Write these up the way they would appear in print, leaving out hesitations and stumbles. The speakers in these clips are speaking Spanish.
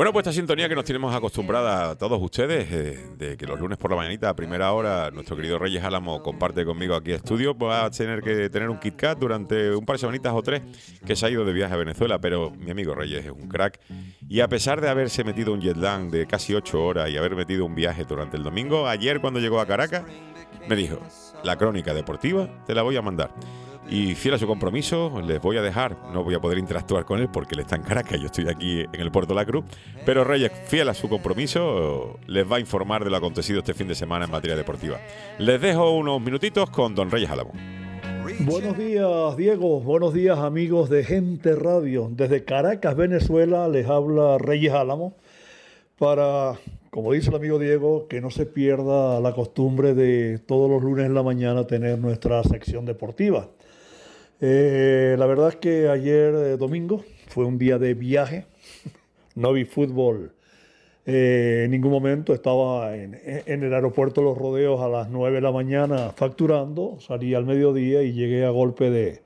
Bueno, pues esta sintonía que nos tenemos acostumbrada a todos ustedes, de que los lunes por la mañanita a primera hora nuestro querido Reyes Álamo comparte conmigo aquí en estudio, pues va a tener que tener un Kit Kat durante un par de semanitas o tres que se ha ido de viaje a Venezuela, pero mi amigo Reyes es un crack y a pesar de haberse metido un jet lag de casi 8 horas y haber metido un viaje durante el domingo, ayer cuando llegó a Caracas me dijo, la crónica deportiva te la voy a mandar. Y fiel a su compromiso, les voy a dejar, no voy a poder interactuar con él porque él está en Caracas, yo estoy aquí en el Puerto de la Cruz, pero Reyes, fiel a su compromiso, les va a informar de lo acontecido este fin de semana en materia deportiva. Les dejo unos minutitos con don Reyes Álamo. Buenos días, Diego, buenos días, amigos de Gente Radio. Desde Caracas, Venezuela, les habla Reyes Álamo para, como dice el amigo Diego, que no se pierda la costumbre de todos los lunes en la mañana tener nuestra sección deportiva. La verdad es que ayer domingo fue un día de viaje, no vi fútbol en ningún momento, estaba en el aeropuerto de Los Rodeos a las 9 de la mañana facturando, salí al mediodía y llegué a golpe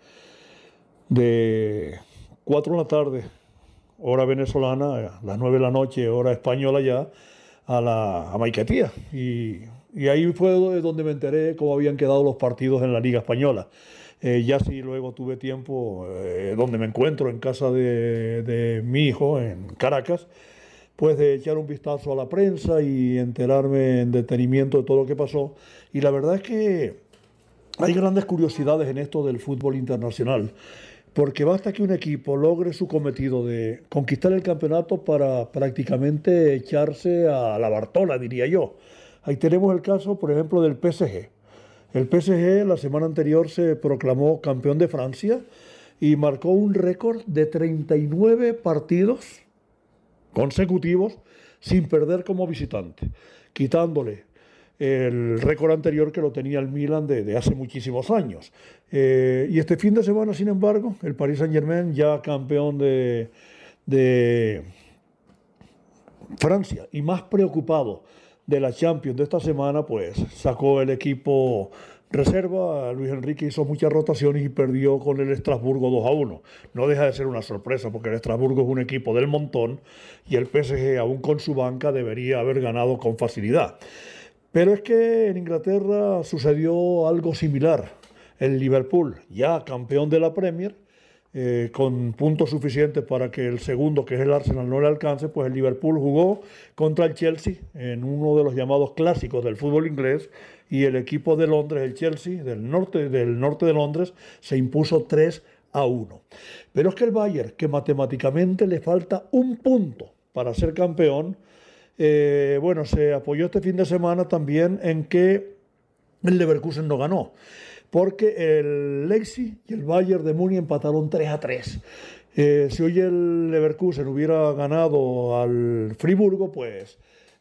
de 4 de la tarde, hora venezolana, a las 9 de la noche, hora española ya, a Maiquetía. Y ahí fue donde me enteré cómo habían quedado los partidos en la Liga Española. Ya sí luego tuve tiempo, donde me encuentro en casa de mi hijo en Caracas, pues de echar un vistazo a la prensa y enterarme en detenimiento de todo lo que pasó. Y la verdad es que hay grandes curiosidades en esto del fútbol internacional, porque basta que un equipo logre su cometido de conquistar el campeonato para prácticamente echarse a la Bartola, diría yo. Ahí tenemos el caso, por ejemplo, del PSG. El PSG la semana anterior se proclamó campeón de Francia y marcó un récord de 39 partidos consecutivos sin perder como visitante, quitándole el récord anterior que lo tenía el Milan de hace muchísimos años. Y este fin de semana, sin embargo, el Paris Saint-Germain, ya campeón de Francia y más preocupado de la Champions de esta semana, pues sacó el equipo reserva. Luis Enrique hizo muchas rotaciones y perdió con el Estrasburgo 2-1. No deja de ser una sorpresa porque el Estrasburgo es un equipo del montón y el PSG, aún con su banca, debería haber ganado con facilidad. Pero es que en Inglaterra sucedió algo similar. El Liverpool, ya campeón de la Premier, con puntos suficientes para que el segundo, que es el Arsenal, no le alcance, pues el Liverpool jugó contra el Chelsea en uno de los llamados clásicos del fútbol inglés y el equipo de Londres, el Chelsea, del norte de Londres, se impuso 3-1. Pero es que el Bayern, que matemáticamente le falta un punto para ser campeón, se apoyó este fin de semana también en que el Leverkusen no ganó, porque el Leipzig y el Bayern de Múnich empataron 3-3. Si hoy el Leverkusen hubiera ganado al Friburgo, pues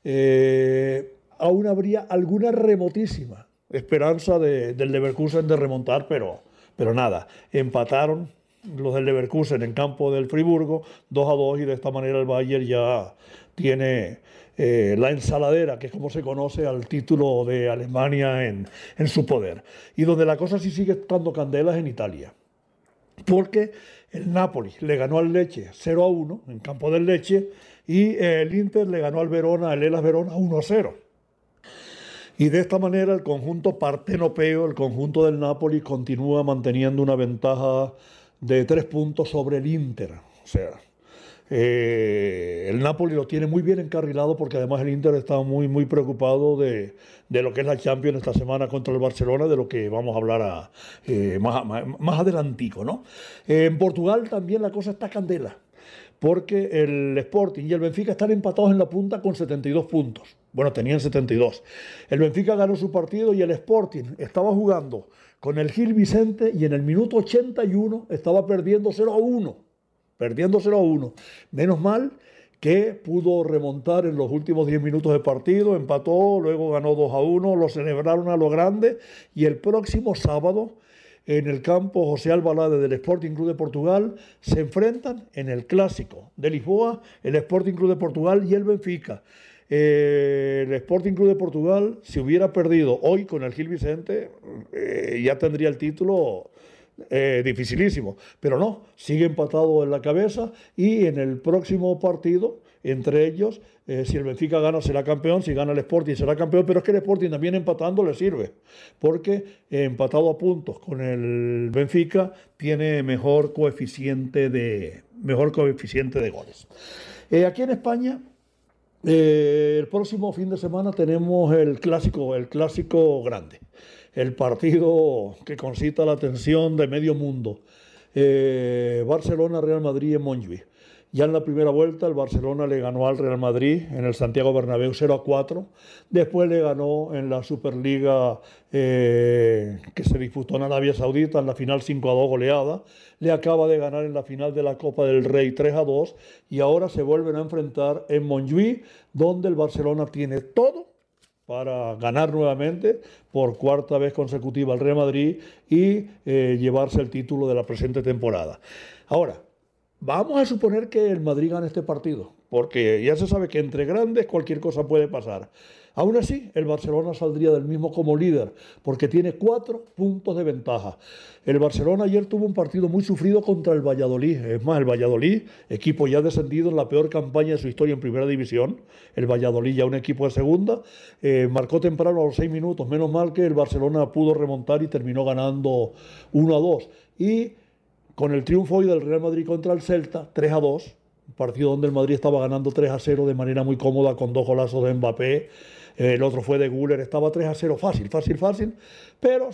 aún habría alguna remotísima esperanza del Leverkusen de remontar, pero nada, empataron los del Leverkusen en campo del Friburgo 2-2 y de esta manera el Bayern ya tiene la ensaladera, que es como se conoce al título de Alemania en su poder. Y donde la cosa sí sigue estando candelas en Italia, porque el Napoli le ganó al Lecce 0-1 en campo del Lecce y el Inter le ganó al Verona, al Hellas Verona 1-0. Y de esta manera el conjunto partenopeo, el conjunto del Napoli, continúa manteniendo una ventaja de 3 puntos sobre el Inter. O sea, el Napoli lo tiene muy bien encarrilado porque además el Inter está muy preocupado de lo que es la Champions esta semana contra el Barcelona, de lo que vamos a hablar más adelantico, ¿no? En Portugal también la cosa está candela, porque el Sporting y el Benfica están empatados en la punta con 72 puntos. Bueno, tenían 72. El Benfica ganó su partido y el Sporting estaba jugando con el Gil Vicente y en el minuto 81 estaba perdiendo 0-1. Menos mal que pudo remontar en los últimos 10 minutos de partido, empató, luego ganó 2-1, lo celebraron a lo grande y el próximo sábado en el campo José Albalade del Sporting Club de Portugal se enfrentan en el Clásico de Lisboa el Sporting Club de Portugal y el Benfica. El Sporting Club de Portugal, si hubiera perdido hoy con el Gil Vicente, ya tendría el título dificilísimo, pero no, sigue empatado en la cabeza y en el próximo partido entre ellos. Si el Benfica gana será campeón, si gana el Sporting será campeón, pero es que el Sporting también empatando le sirve, porque empatado a puntos con el Benfica tiene mejor coeficiente de goles. Aquí en España, el próximo fin de semana tenemos el clásico grande, el partido que concita la atención de medio mundo. Barcelona-Real Madrid en Montjuïc. Ya en la primera vuelta el Barcelona le ganó al Real Madrid en el Santiago Bernabéu 0-4. Después le ganó en la Superliga que se disputó en Arabia Saudita en la final 5-2 goleada. Le acaba de ganar en la final de la Copa del Rey 3-2 y ahora se vuelven a enfrentar en Montjuïc, donde el Barcelona tiene todo para ganar nuevamente por cuarta vez consecutiva al Real Madrid y llevarse el título de la presente temporada. Ahora, vamos a suponer que el Madrid gane este partido, porque ya se sabe que entre grandes cualquier cosa puede pasar. Aún así, el Barcelona saldría del mismo como líder, porque tiene 4 puntos de ventaja. El Barcelona ayer tuvo un partido muy sufrido contra el Valladolid. Es más, el Valladolid, equipo ya descendido en la peor campaña de su historia en Primera División, el Valladolid ya un equipo de segunda, marcó temprano a los 6 minutos. Menos mal que el Barcelona pudo remontar y terminó ganando 1-2. Y con el triunfo hoy del Real Madrid contra el Celta, 3-2, un partido donde el Madrid estaba ganando 3-0 de manera muy cómoda con 2 golazos de Mbappé, el otro fue de Güler, estaba 3-0 fácil, pero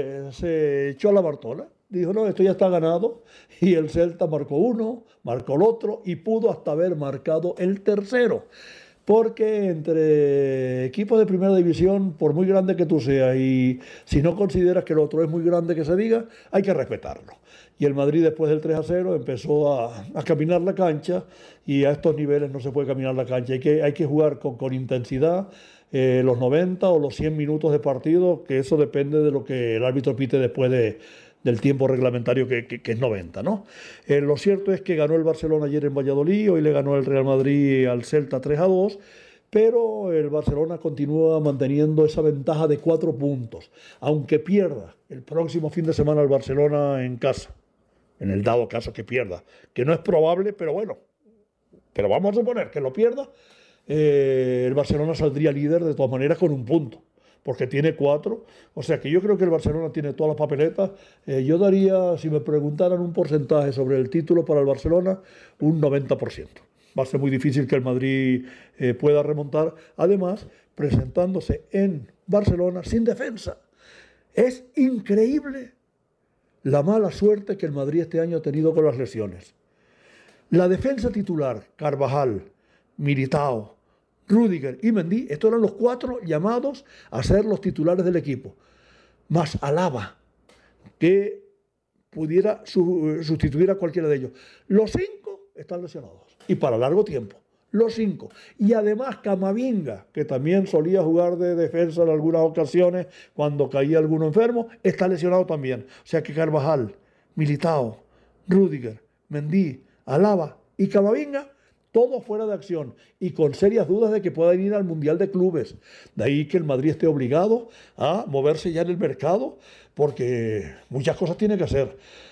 se echó a la Bartola. Dijo, no, esto ya está ganado, y el Celta marcó uno, marcó el otro, y pudo hasta haber marcado el tercero. Porque entre equipos de primera división, por muy grande que tú seas, y si no consideras que el otro es muy grande que se diga, hay que respetarlo. Y el Madrid después del 3-0 empezó a caminar la cancha, y a estos niveles no se puede caminar la cancha. Hay que jugar con intensidad los 90 o los 100 minutos de partido, que eso depende de lo que el árbitro pite después del tiempo reglamentario que es 90, ¿no? Lo cierto es que ganó el Barcelona ayer en Valladolid, hoy le ganó el Real Madrid al Celta 3-2, pero el Barcelona continúa manteniendo esa ventaja de 4 puntos, aunque pierda el próximo fin de semana el Barcelona en casa, en el dado caso que pierda, que no es probable, pero bueno, pero vamos a suponer que lo pierda, el Barcelona saldría líder de todas maneras con 1 punto, porque tiene 4, o sea que yo creo que el Barcelona tiene todas las papeletas. Yo daría, si me preguntaran un porcentaje sobre el título para el Barcelona, un 90%. Va a ser muy difícil que el Madrid pueda remontar, además presentándose en Barcelona sin defensa. Es increíble la mala suerte que el Madrid este año ha tenido con las lesiones. La defensa titular, Carvajal, Militao, Rüdiger y Mendy, estos eran los 4 llamados a ser los titulares del equipo, más Alaba, que pudiera sustituir a cualquiera de ellos. Los 5 están lesionados, y para largo tiempo, los 5. Y además Camavinga, que también solía jugar de defensa en algunas ocasiones cuando caía alguno enfermo, está lesionado también. O sea que Carvajal, Militao, Rüdiger, Mendy, Alaba y Camavinga, todos fuera de acción y con serias dudas de que puedan ir al Mundial de Clubes. De ahí que el Madrid esté obligado a moverse ya en el mercado, porque muchas cosas tiene que hacer.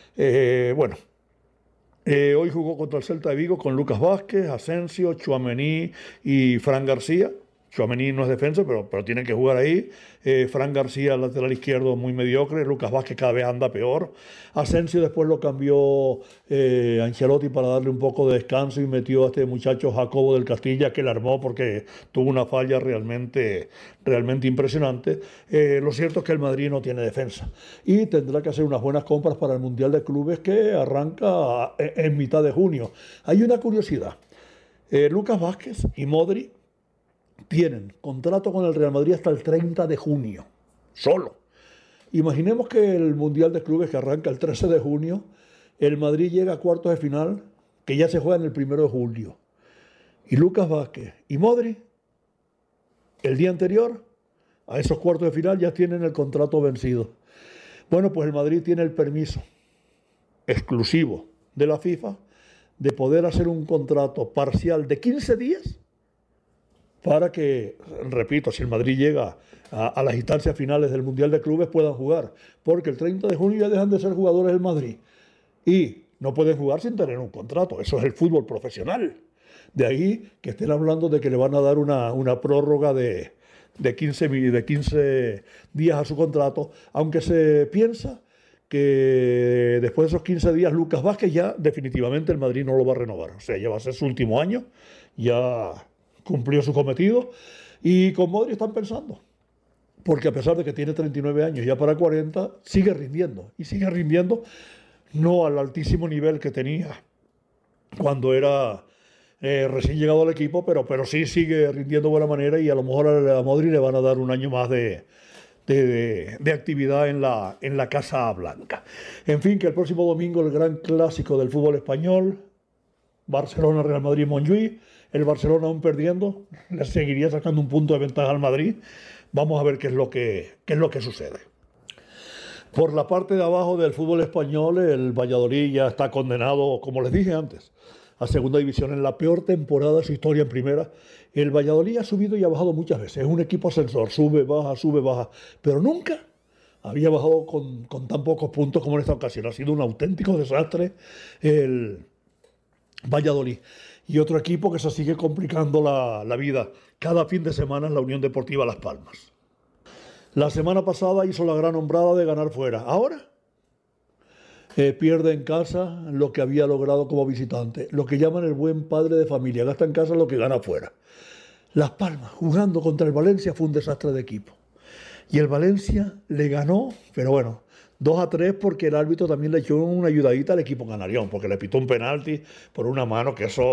Hoy jugó contra el Celta de Vigo con Lucas Vázquez, Asensio, Tchouaméni y Fran García. Tchouaméni no es defensa, pero tiene que jugar ahí. Fran García, lateral izquierdo, muy mediocre. Lucas Vázquez cada vez anda peor. Asensio después lo cambió Ancelotti para darle un poco de descanso y metió a este muchacho Jacobo del Castilla, que le armó porque tuvo una falla realmente impresionante. Lo cierto es que el Madrid no tiene defensa y tendrá que hacer unas buenas compras para el Mundial de Clubes, que arranca en mitad de junio. Hay una curiosidad. Lucas Vázquez y Modric tienen contrato con el Real Madrid hasta el 30 de junio, solo. Imaginemos que el Mundial de Clubes, que arranca el 13 de junio, el Madrid llega a cuartos de final, que ya se juega en el 1 de julio. Y Lucas Vázquez y Modric, el día anterior a esos cuartos de final, ya tienen el contrato vencido. Bueno, pues el Madrid tiene el permiso exclusivo de la FIFA de poder hacer un contrato parcial de 15 días para que, repito, si el Madrid llega a las instancias finales del Mundial de Clubes, puedan jugar. Porque el 30 de junio ya dejan de ser jugadores del Madrid y no pueden jugar sin tener un contrato. Eso es el fútbol profesional. De ahí que estén hablando de que le van a dar una prórroga de 15 días a su contrato, aunque se piensa que después de esos 15 días Lucas Vázquez ya definitivamente el Madrid no lo va a renovar. O sea, ya va a ser su último año, ya cumplió su cometido. Y con Modric están pensando, porque a pesar de que tiene 39 años, ya para 40, sigue rindiendo. Y sigue rindiendo no al altísimo nivel que tenía cuando era recién llegado al equipo, pero sí sigue rindiendo de buena manera, y a lo mejor a Modric le van a dar un año más de actividad en la Casa Blanca. En fin, que el próximo domingo el gran clásico del fútbol español, Barcelona-Real Madrid-Montjuïc. El Barcelona aún perdiendo, le seguiría sacando un punto de ventaja al Madrid. Vamos a ver qué es lo que sucede. Por la parte de abajo del fútbol español, el Valladolid ya está condenado, como les dije antes, a segunda división en la peor temporada de su historia en primera. El Valladolid ha subido y ha bajado muchas veces. Es un equipo ascensor, sube, baja, pero nunca había bajado con tan pocos puntos como en esta ocasión. Ha sido un auténtico desastre el Valladolid. Y otro equipo que se sigue complicando la vida cada fin de semana es la Unión Deportiva Las Palmas. La semana pasada hizo la gran hombrada de ganar fuera. Ahora pierde en casa lo que había logrado como visitante. Lo que llaman el buen padre de familia. Gasta en casa lo que gana fuera. Las Palmas, jugando contra el Valencia, fue un desastre de equipo. Y el Valencia le ganó, pero bueno, 2-3, porque el árbitro también le echó una ayudadita al equipo canarión, porque le pitó un penalti por una mano, que eso,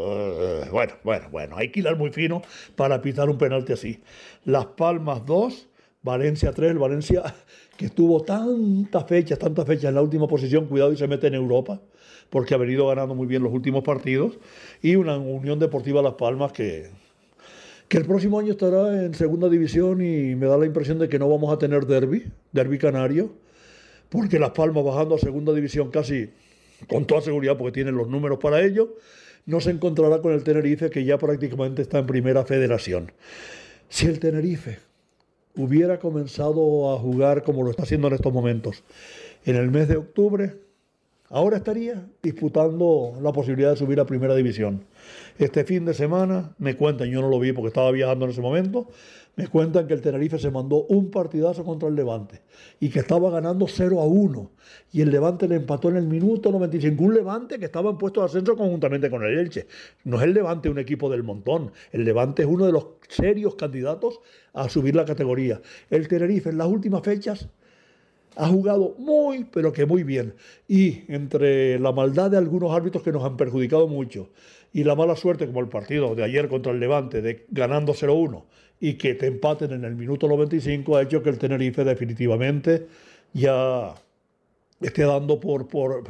bueno, hay que hilar muy fino para pitar un penalti así. Las Palmas 2, Valencia 3, el Valencia que estuvo tantas fechas en la última posición, cuidado y se mete en Europa, porque ha venido ganando muy bien los últimos partidos, y una Unión Deportiva Las Palmas que el próximo año estará en segunda división, y me da la impresión de que no vamos a tener derbi canario, porque Las Palmas, bajando a segunda división casi con toda seguridad, porque tienen los números para ello, no se encontrará con el Tenerife, que ya prácticamente está en primera federación. Si el Tenerife hubiera comenzado a jugar como lo está haciendo en estos momentos en el mes de octubre, ahora estaría disputando la posibilidad de subir a primera división. Este fin de semana me cuentan, yo no lo vi porque estaba viajando en ese momento, me cuentan que el Tenerife se mandó un partidazo contra el Levante y que estaba ganando 0-1, y el Levante le empató en el minuto 95. Un Levante que estaba en puesto de ascenso conjuntamente con el Elche. No es el Levante un equipo del montón, el Levante es uno de los serios candidatos a subir la categoría. El Tenerife en las últimas fechas ha jugado muy, pero que muy bien. Y entre la maldad de algunos árbitros que nos han perjudicado mucho, y la mala suerte, como el partido de ayer contra el Levante, de ganando 0-1, y que te empaten en el minuto 95, ha hecho que el Tenerife definitivamente ya esté dando por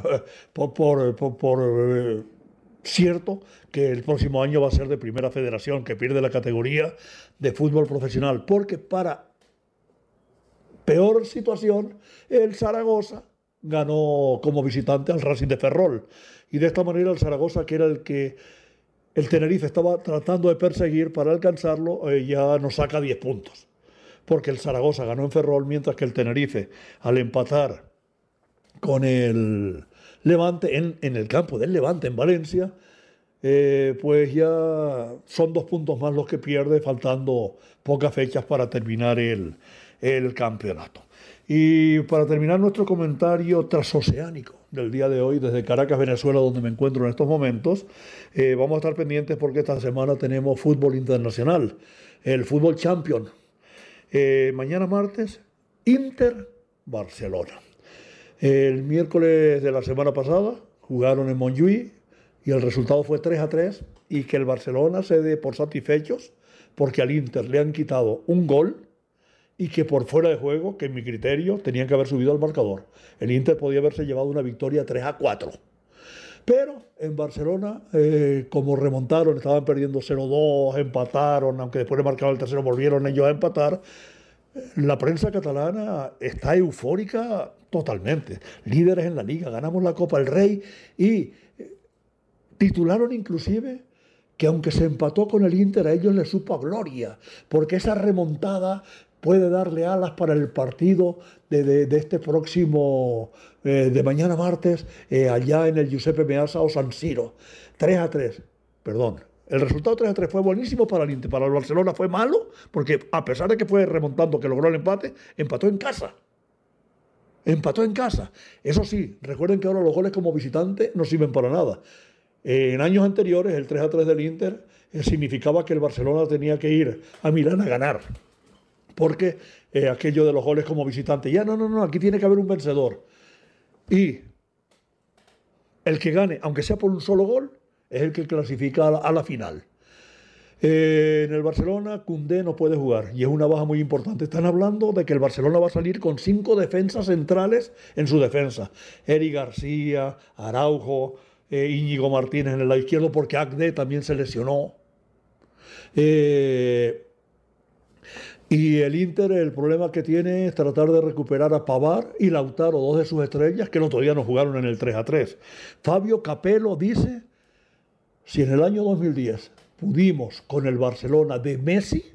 cierto que el próximo año va a ser de primera federación, que pierde la categoría de fútbol profesional, porque para peor situación, el Zaragoza ganó como visitante al Racing de Ferrol. Y de esta manera el Zaragoza, que era el que el Tenerife estaba tratando de perseguir para alcanzarlo, ya nos saca 10 puntos. Porque el Zaragoza ganó en Ferrol, mientras que el Tenerife, al empatar con el Levante, en el campo del Levante, en Valencia, pues ya son 2 puntos más los que pierde, faltando pocas fechas para terminar el campeonato. Y para terminar nuestro comentario transoceánico del día de hoy, desde Caracas, Venezuela, donde me encuentro en estos momentos, vamos a estar pendientes porque esta semana tenemos fútbol internacional, el fútbol champion. Mañana martes, Inter-Barcelona. El miércoles de la semana pasada jugaron en Montjuïc y el resultado fue 3-3, y que el Barcelona se dé por satisfechos porque al Inter le han quitado un gol, y que por fuera de juego, que en mi criterio tenían que haber subido al marcador. El Inter podía haberse llevado una victoria 3-4. Pero en Barcelona, como remontaron, estaban perdiendo 0-2, empataron, aunque después de marcar el tercero volvieron ellos a empatar. La prensa catalana está eufórica totalmente. Líderes en la Liga, ganamos la Copa del Rey, y titularon inclusive que aunque se empató con el Inter, a ellos les supo a gloria, porque esa remontada puede darle alas para el partido de este próximo, de mañana martes, allá en el Giuseppe Meazza o San Siro. 3-3, perdón, El resultado 3-3 fue buenísimo para el Inter. Para el Barcelona fue malo, porque a pesar de que fue remontando, que logró el empate, empató en casa. Empató en casa. Eso sí, recuerden que ahora los goles como visitante no sirven para nada. En años anteriores, el 3-3 del Inter significaba que el Barcelona tenía que ir a Milán a ganar. Porque aquello de los goles como visitante, ya no, aquí tiene que haber un vencedor. Y el que gane, aunque sea por un solo gol, es el que clasifica a la final. En el Barcelona, Koundé no puede jugar y es una baja muy importante. Están hablando de que el Barcelona va a salir con 5 defensas centrales en su defensa. Eric García, Araujo, Íñigo Martínez en el lado izquierdo, porque Agde también se lesionó. Y el Inter, el problema que tiene es tratar de recuperar a Pavard y Lautaro, 2 de sus estrellas, que el otro día no jugaron en el 3-3. Fabio Capello dice, si en el año 2010 pudimos con el Barcelona de Messi,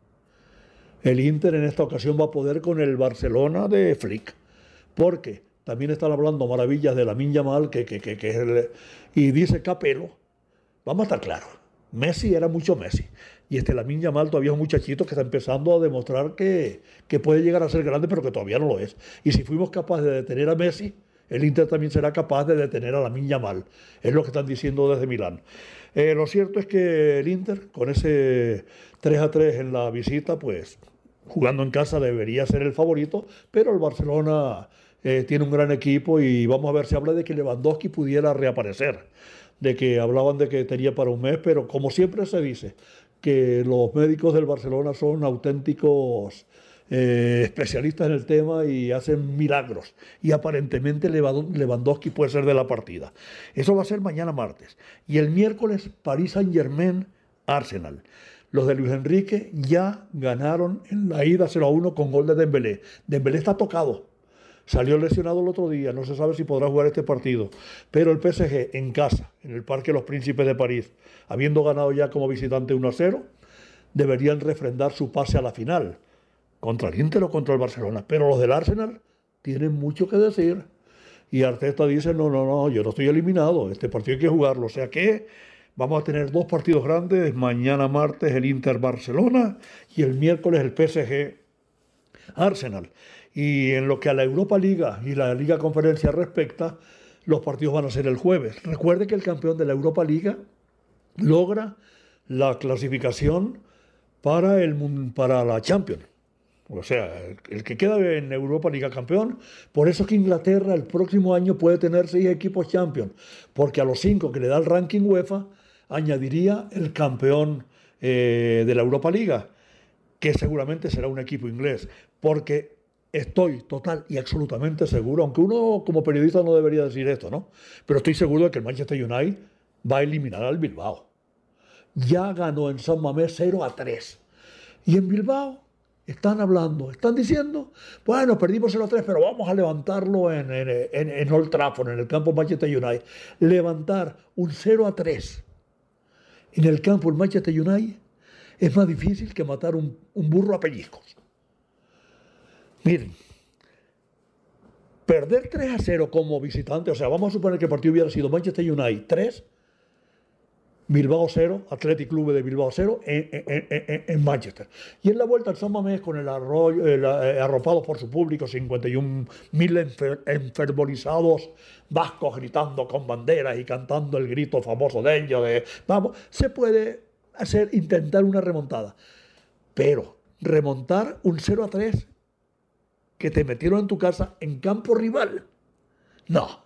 el Inter en esta ocasión va a poder con el Barcelona de Flick. Porque también están hablando maravillas de Lamine Yamal, que es y dice Capello, vamos a estar claros, Messi era mucho Messi. Y Lamine Yamal todavía es un muchachito que está empezando a demostrar que puede llegar a ser grande, pero que todavía no lo es. Y si fuimos capaces de detener a Messi, el Inter también será capaz de detener a Lamine Yamal. Es lo que están diciendo desde Milán. Lo cierto es que el Inter, con ese 3-3 en la visita, pues jugando en casa debería ser el favorito, pero el Barcelona tiene un gran equipo y vamos a ver, se habla de que Lewandowski pudiera reaparecer, de que hablaban de que tenía para un mes, pero como siempre se dice, que los médicos del Barcelona son auténticos especialistas en el tema y hacen milagros. Y aparentemente Lewandowski puede ser de la partida. Eso va a ser mañana martes. Y el miércoles, Paris Saint-Germain, Arsenal. Los de Luis Enrique ya ganaron en la ida 0-1 con gol de Dembélé. Dembélé está tocado. Salió lesionado el otro día, no se sabe si podrá jugar este partido. Pero el PSG en casa, en el Parque Los Príncipes de París, habiendo ganado ya como visitante 1-0, deberían refrendar su pase a la final, contra el Inter o contra el Barcelona. Pero los del Arsenal tienen mucho que decir. Y Arteta dice, no, yo no estoy eliminado, este partido hay que jugarlo. O sea que vamos a tener 2 partidos grandes, mañana martes el Inter-Barcelona y el miércoles el PSG-Arsenal. Y en lo que a la Europa Liga y la Liga Conferencia respecta, los partidos van a ser el jueves. Recuerde que el campeón de la Europa Liga logra la clasificación para la Champions. O sea, el que queda en Europa Liga campeón. Por eso es que Inglaterra el próximo año puede tener 6 equipos Champions, porque a los 5 que le da el ranking UEFA añadiría el campeón de la Europa Liga, que seguramente será un equipo inglés, porque estoy total y absolutamente seguro, aunque uno como periodista no debería decir esto, ¿no? Pero estoy seguro de que el Manchester United va a eliminar al Bilbao. Ya ganó en San Mamés 0-3. Y en Bilbao están diciendo, bueno, perdimos 0-3, pero vamos a levantarlo en Old Trafford, en el campo Manchester United. Levantar un 0-3 en el campo del Manchester United es más difícil que matar un burro a pellizcos. Miren, perder 3-0 como visitante, o sea, vamos a suponer que el partido hubiera sido Manchester United 3, Bilbao 0, Athletic Club de Bilbao 0 en Manchester. Y en la vuelta al San Mamés con arropados por su público, 51.000 enfervorizados vascos gritando con banderas y cantando el grito famoso de ellos, vamos, se puede intentar una remontada. Pero remontar un 0-3 que te metieron en tu casa en campo rival, no.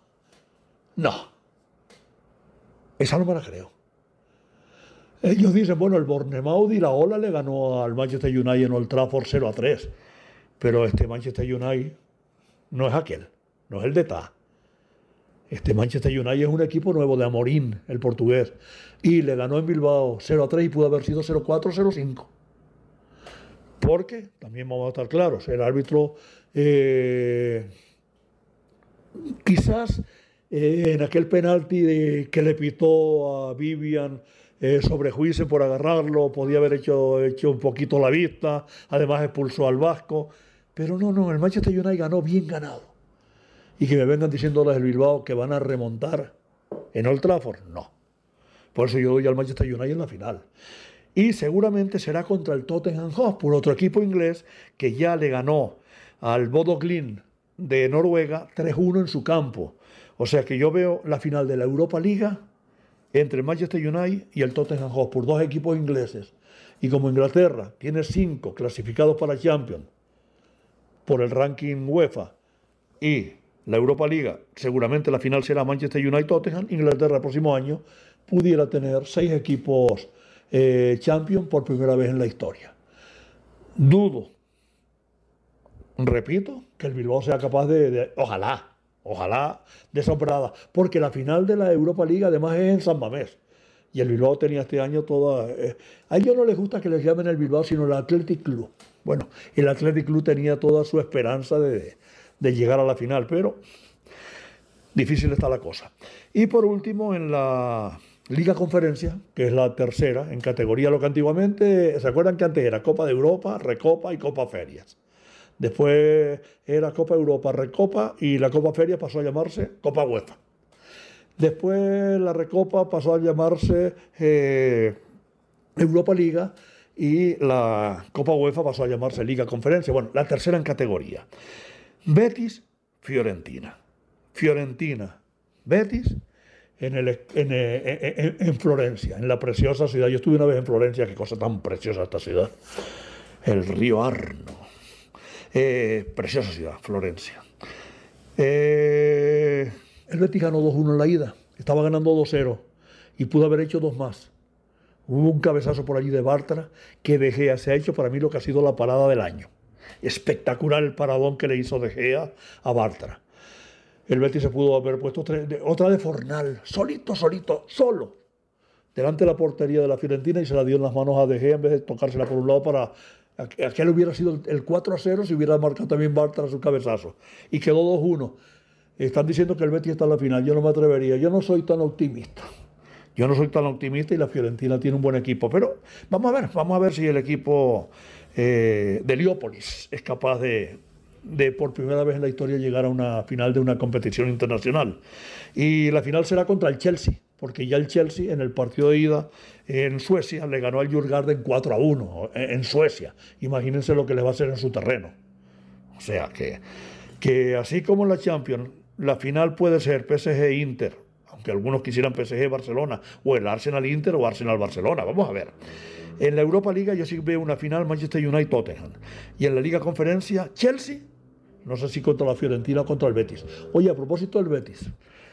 Esa no me la creo. Ellos dicen, bueno, el Bournemouth y la Ola le ganó al Manchester United en Old Trafford 0-3. Pero este Manchester United no es aquel, no es el de Ta. Este Manchester United es un equipo nuevo de Amorín, el portugués. Y le ganó en Bilbao 0-3 y pudo haber sido 0-4, 0-5. Porque, también vamos a estar claros, el árbitro quizás en aquel penalti que le pitó a Vivian sobre Juice por agarrarlo, podía haber hecho un poquito la vista, además expulsó al vasco, pero no, el Manchester United ganó bien ganado. Y que me vengan diciendo los del Bilbao que van a remontar en Old Trafford, no. Por eso yo doy al Manchester United en la final. Y seguramente será contra el Tottenham Hotspur, otro equipo inglés que ya le ganó al Bodo Glimt de Noruega 3-1 en su campo. O sea que yo veo la final de la Europa Liga entre el Manchester United y el Tottenham Hotspur, dos equipos ingleses. Y como Inglaterra tiene 5 clasificados para Champions por el ranking UEFA y la Europa Liga, seguramente la final será Manchester United-Tottenham, Inglaterra el próximo año pudiera tener 6 equipos Champions por primera vez en la historia. Dudo, repito, que el Bilbao sea capaz ojalá, de sobrada, porque la final de la Europa League además es en San Mamés. Y el Bilbao tenía este año toda... a ellos no les gusta que les llamen el Bilbao, sino el Athletic Club. Bueno, el Athletic Club tenía toda su esperanza de llegar a la final, pero difícil está la cosa. Y por último, en la Liga Conferencia, que es la tercera, en categoría lo que antiguamente... ¿Se acuerdan que antes era Copa de Europa, Recopa y Copa Ferias? Después era Copa Europa, Recopa, y la Copa Feria pasó a llamarse Copa UEFA. Después la Recopa pasó a llamarse Europa Liga y la Copa UEFA pasó a llamarse Liga Conferencia. Bueno, la tercera en categoría. Betis, Fiorentina. Fiorentina, Betis en Florencia, en la preciosa ciudad. Yo estuve una vez en Florencia, qué cosa tan preciosa esta ciudad. El río Arno. Preciosa ciudad, Florencia. El Betis ganó 2-1 en la ida, estaba ganando 2-0 y pudo haber hecho 2 más. Hubo un cabezazo por allí de Bartra que De Gea se ha hecho para mí lo que ha sido la parada del año. Espectacular el paradón que le hizo De Gea a Bartra. El Betis se pudo haber puesto otra de Fornal, solo, delante de la portería de la Fiorentina y se la dio en las manos a De Gea en vez de tocársela por un lado para... Aquel hubiera sido el 4-0 si hubiera marcado también Bartra su cabezazo. Y quedó 2-1. Están diciendo que el Betis está en la final. Yo no me atrevería. Yo no soy tan optimista. Y la Fiorentina tiene un buen equipo. Pero vamos a ver si el equipo de Heliópolis es capaz de por primera vez en la historia llegar a una final de una competición internacional. Y la final será contra el Chelsea, porque ya el Chelsea en el partido de ida en Suecia le ganó al Djurgården 4-1 en Suecia. Imagínense lo que le va a hacer en su terreno. O sea que así como en la Champions, la final puede ser PSG-Inter, aunque algunos quisieran PSG-Barcelona, o el Arsenal-Inter o Arsenal-Barcelona. Vamos a ver. En la Europa Liga yo sí veo una final Manchester United-Tottenham. Y en la Liga Conferencia, Chelsea, no sé si contra la Fiorentina o contra el Betis. Oye, a propósito del Betis,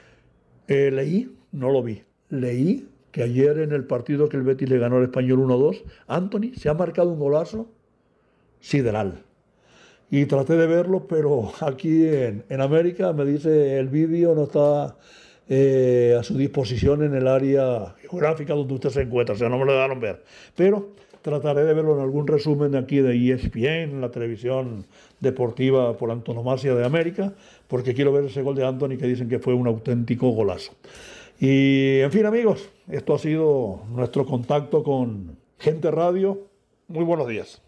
no lo vi, leí que ayer en el partido que el Betis le ganó al Español 1-2, Anthony se ha marcado un golazo sideral. Y traté de verlo, pero aquí en América me dice el vídeo no está a su disposición en el área geográfica donde usted se encuentra, o sea, no me lo dejaron ver. Pero trataré de verlo en algún resumen de aquí de ESPN, en la televisión deportiva por antonomasia de América, porque quiero ver ese gol de Anthony que dicen que fue un auténtico golazo. Y, en fin, amigos, esto ha sido nuestro contacto con Gente Radio. Muy buenos días.